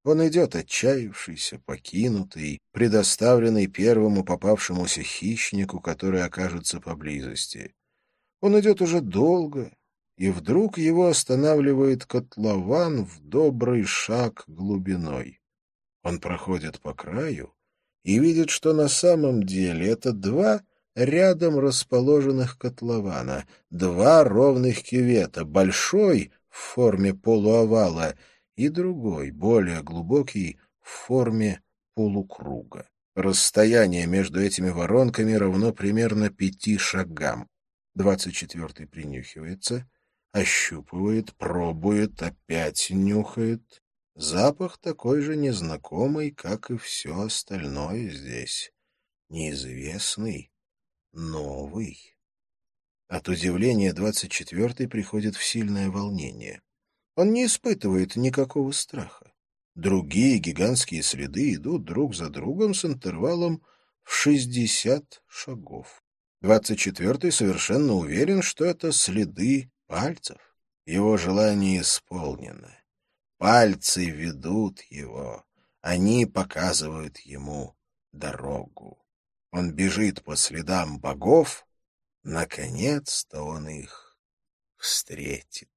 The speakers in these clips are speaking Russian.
Он идет отчаявшийся, покинутый, предоставленный первому попавшемуся хищнику, который окажется поблизости. Он идет уже долго, и вдруг его останавливает котлован в добрый шаг глубиной. Он проходит по краю и видит, что на самом деле это два рядом расположенных котлована, два ровных кювета, большой в форме полуовала и другой, более глубокий, в форме полукруга. Расстояние между этими воронками равно примерно 5 шагам. 24-й принюхивается, ощупывает, пробует, опять нюхает. Запах такой же незнакомый, как и все остальное здесь. Неизвестный, новый. От удивления 24-й приходит в сильное волнение. Он не испытывает никакого страха. Другие гигантские следы идут друг за другом с интервалом в 60 шагов. 24-й совершенно уверен, что это следы пальцев. Его желание исполнено. Пальцы ведут его. Они показывают ему дорогу. Он бежит по следам богов. Наконец-то он их встретит.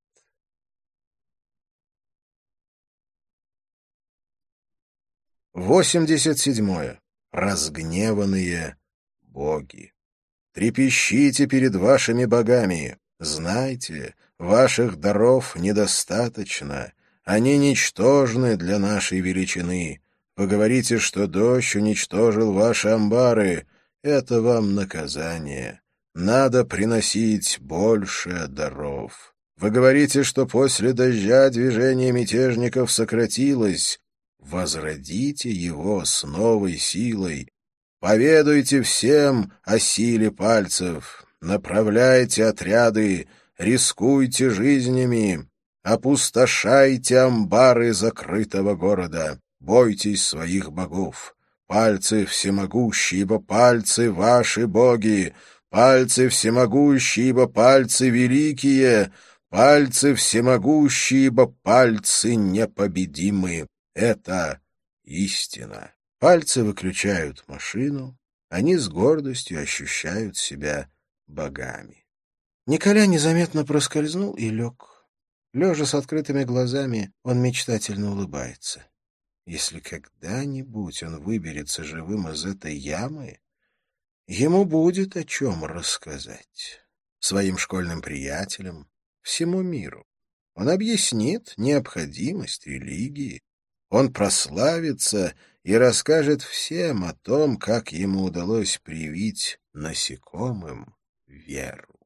87. Разгневанные боги. Трепещите перед вашими богами. Знайте, ваших даров недостаточно. Они ничтожны для нашей величины. Вы говорите, что дождь уничтожил ваши амбары. Это вам наказание. Надо приносить больше даров. Вы говорите, что после дождя движение мятежников сократилось. Возродите его с новой силой. Поведуйте всем о силе пальцев. Направляйте отряды, рискуйте жизнями. Опустошайте амбары закрытого города. Бойтесь своих богов. Пальцы всемогущие, ибо пальцы ваши боги. Пальцы всемогущие, ибо пальцы великие. Пальцы всемогущие, ибо пальцы непобедимы. Это истина. Пальцы выключают машину. Они с гордостью ощущают себя богами. Николя незаметно проскользнул и лег. Лежа с открытыми глазами, он мечтательно улыбается. Если когда-нибудь он выберется живым из этой ямы, ему будет о чем рассказать. Своим школьным приятелям, всему миру. Он объяснит необходимость религии. Он прославится и расскажет всем о том, как ему удалось привить насекомым веру.